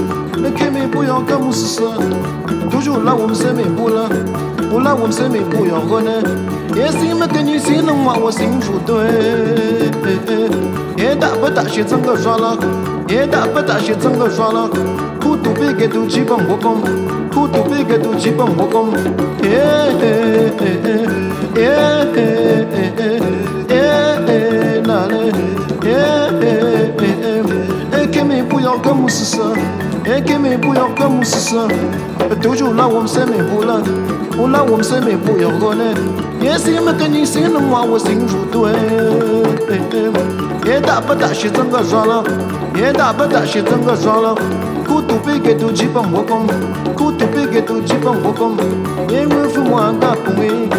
mais que mes bouillons comme ça. Toujours là où me sait mes boules, ou là où me sait mes bouillons connaît. Et si me connais si non moi我心如对，也打不打些整个耍了，也打不打些整个耍了，苦都别给都基本我讲，苦都别给都基本我讲，哪里？que mes bouillons comme ça, que mes bouillons comme ça. Toujours là où me sait mes boules, ou là où me sait mes bouillons connaît. Et si me connais si non moi我心如对，也打不打些整个耍了，也打不打些整个耍了。苦都别给都基本我讲，苦都别给都基本我讲，也我父母打不没，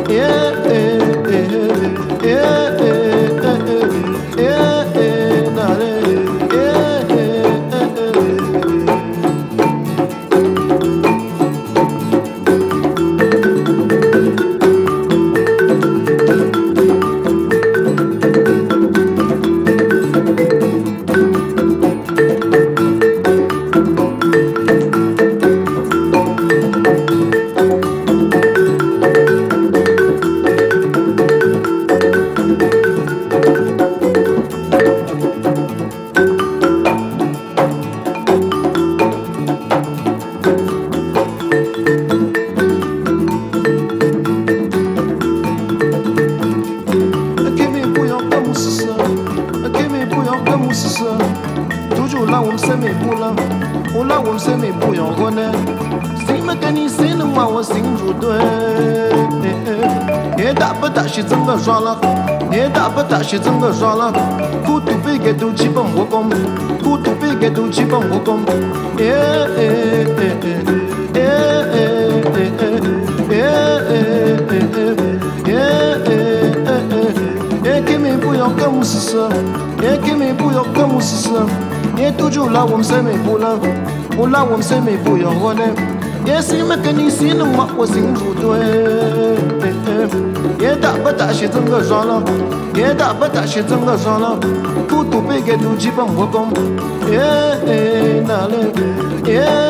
哪里？Toujours là où me sait mes boules, ou là où me sait mes bouillons connaît. Si me connais si non moi我心如对，也打不打些整个耍了，也打不打些整个耍了，苦都别给都基本我讲，苦都别给都基本我讲，que mes bouillons comme ça, que mes bouillons comme ça. Et toujours là où me sait mes boules, ou là où me sait mes bouillons connaît. Et si me connais si non moi我心如对，也打不打些整个耍了，也打不打些整个耍了，苦都别给都基本我讲，哪里？